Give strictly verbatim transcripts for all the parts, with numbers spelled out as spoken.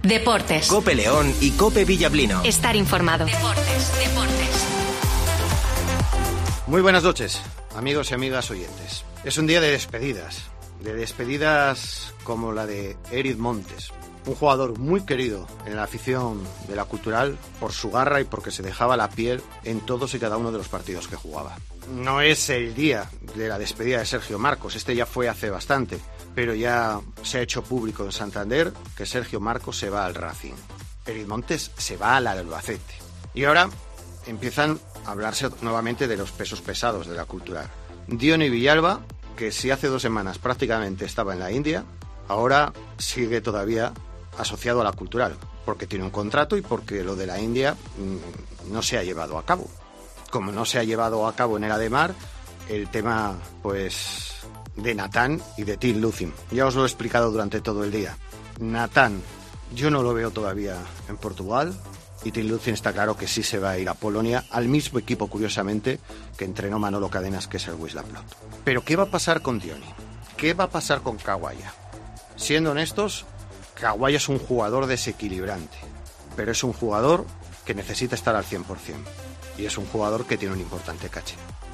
Deportes. COPE León y COPE Villablino. Estar informado. Deportes, deportes. Muy buenas noches, amigos y amigas oyentes. Es un día de despedidas, de despedidas como la de Eric Montes, un jugador muy querido en la afición de la Cultural por su garra y porque se dejaba la piel en todos y cada uno de los partidos que jugaba. No es el día de la despedida de Sergio Marcos, este ya fue hace bastante, pero ya se ha hecho público en Santander que Sergio Marcos se va al Racing. Eric Montes se va al Albacete. Y ahora empiezan a hablarse nuevamente de los pesos pesados de la Cultural. Diony Villalba, que si hace dos semanas prácticamente estaba en la India, ahora sigue todavía asociado a la Cultural, porque tiene un contrato y porque lo de la India mmm, no se ha llevado a cabo. Como no se ha llevado a cabo en el Ademar, el tema, pues, de Natán y de Tim Lucin. Ya os lo he explicado durante todo el día. Natán, yo no lo veo todavía en Portugal, y Tim Lucin está claro que sí se va a ir a Polonia, al mismo equipo, curiosamente, que entrenó Manolo Cadenas, que es el Wisła Plock. Pero, ¿qué va a pasar con Diony? ¿Qué va a pasar con Kawaya? Siendo honestos, Kawaya es un jugador desequilibrante, pero es un jugador que necesita estar al cien por ciento. Y es un jugador que tiene un importante caché.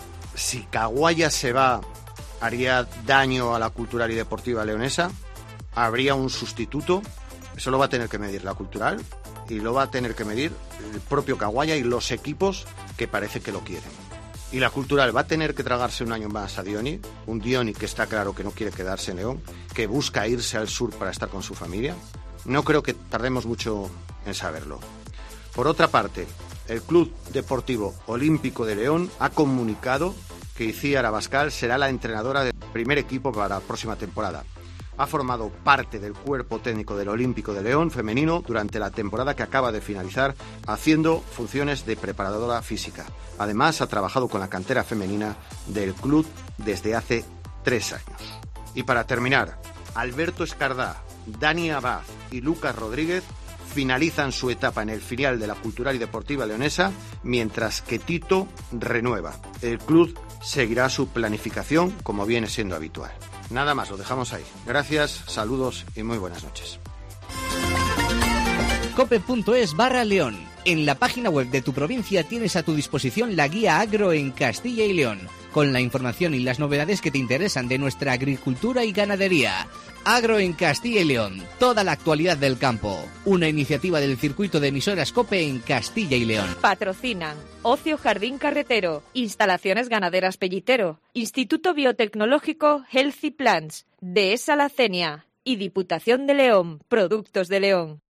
Si Kawaya se va, haría daño a la Cultural y Deportiva leonesa, habría un sustituto. Eso lo va a tener que medir la Cultural y lo va a tener que medir el propio Kawaya y los equipos que parece que lo quieren. Y la Cultural va a tener que tragarse un año más a Diony, un Diony que está claro que no quiere quedarse en León, que busca irse al sur para estar con su familia. No creo que tardemos mucho en saberlo. Por otra parte, el Club Deportivo Olímpico de León ha comunicado que Icíar Abascal será la entrenadora del primer equipo para la próxima temporada. Ha formado parte del cuerpo técnico del Olímpico de León femenino durante la temporada que acaba de finalizar, haciendo funciones de preparadora física. Además, ha trabajado con la cantera femenina del club desde hace tres años. Y para terminar, Alberto Escardá, Dani Abad y Lucas Rodríguez finalizan su etapa en el filial de la Cultural y Deportiva leonesa, mientras que Tito renueva. El club seguirá su planificación como viene siendo habitual. Nada más, lo dejamos ahí. Gracias, saludos y muy buenas noches. cope.es barra León. En la página web de tu provincia tienes a tu disposición la guía agro en Castilla y León, con la información y las novedades que te interesan de nuestra agricultura y ganadería. Agro en Castilla y León, toda la actualidad del campo. Una iniciativa del circuito de emisoras COPE en Castilla y León. Patrocinan Ocio Jardín Carretero, Instalaciones Ganaderas Pellitero, Instituto Biotecnológico Healthy Plants, Dehesa La Cenia y Diputación de León, Productos de León.